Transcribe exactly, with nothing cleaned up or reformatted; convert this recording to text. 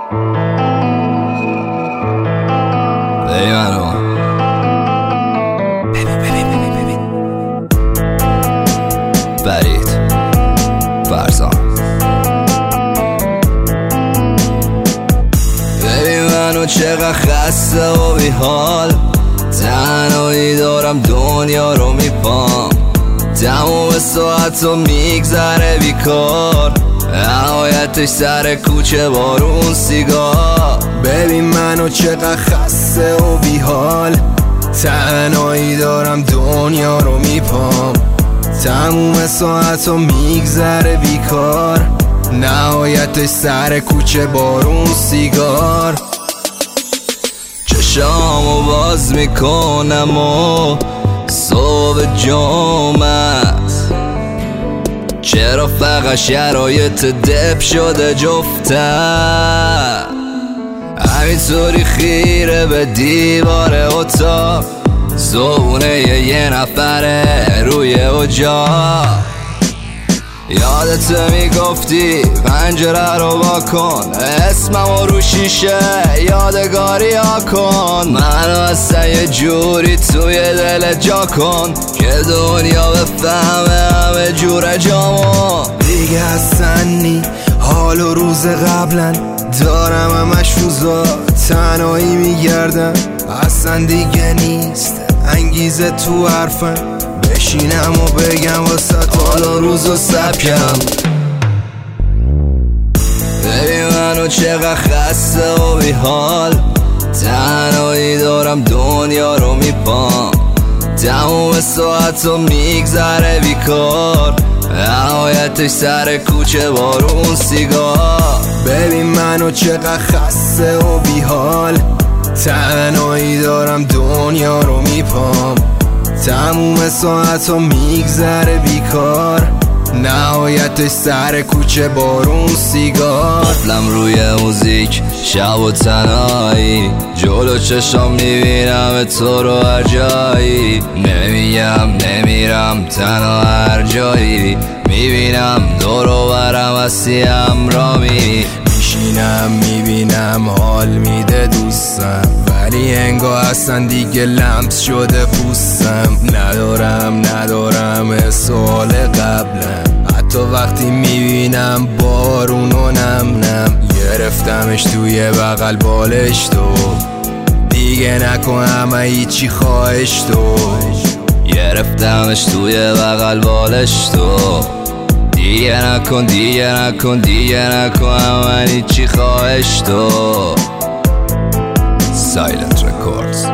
ای منو ببین ببین ببین ببین فرید فرزان ببین منو چقدر خسته و بی حال، تنهایی دارم دنیا رو میپام، تموم ساعت رو میگذره بیکار، نهایتش سر کوچه بارون سیگار. ببین منو چقدر خسته و بی حال، تنهایی دارم دنیا رو میپام، تموم ساعت رو میگذره بیکار، نهایتش سر کوچه بارون سیگار. چشامو باز میکنم و صبح جمعه، چرا فقط شرایط دپ شده جفتم، همینطوری خیره به دیوار اتاق، زونه یه نفره روی اجاق. یادت میگفتی پنجره رو با کن، اسممو رو شیشه یادگاری ها کن، منو اصلا یه جوری توی دل جا کن که دنیا بفهمه همه جور جامو. دیگه اصلا نی حال و روز قبلا دارم همش روزا تنهایی میگردم، اصلا دیگه نیست انگیزه تو حرفم، بشینم و بگم واسه حال و روز و سبکم. ببین منو چقدر خسته و بی حال، تنهایی دارم دنیا رو میپام، تموم ساعت رو میگذره بیکار، نهایتش سر کوچه بارون سیگار. ببین منو چقدر خسته و بی حال، تنهایی دارم دنیا رو میپام، تموم ساعت رو میگذره بیکار، نهایتش سر کوچه بارون سیگار. قفلم روی موزیک شب و تنهایی، جلو چشم میبینم تو رو هر جایی، نمیگم نمیرم تنها هر جایی، میبینم دور و برم هستی همرامی، میشینم میبینم حال میده دوستم، ولی انگار اصلا دیگه لمس شده پوستم، ندارم ندارم سوال قبلم، حتی وقتی میبینم بارونو نم نم، گرفتمش توی بغل بالش تو، دیگه نکنم هیچی خواهش تو، گرفتمش توی بغل بالش تو، دیگه نکن دیگه نکن دیگه نکن من هیچی خواهش تو. سایلنت رکوردز.